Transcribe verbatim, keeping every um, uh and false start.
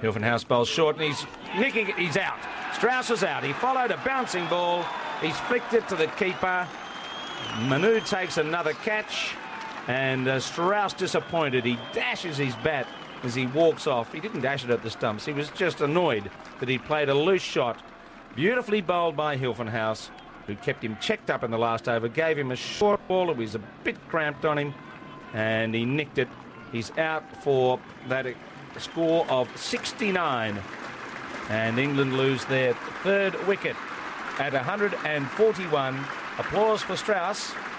Hilfenhaus bowls short and he's nicking it. He's out. Strauss is out. He followed a bouncing ball. He's flicked it to the keeper. Manu takes another catch. And uh, Strauss disappointed. He dashes his bat as he walks off. He didn't dash it at the stumps. He was just annoyed that he played a loose shot. Beautifully bowled by Hilfenhaus, who kept him checked up in the last over, gave him a short ball. It was a bit cramped on him, and he nicked it. He's out for that score of sixty-nine. And England lose their third wicket at one hundred forty-one. Applause for Strauss.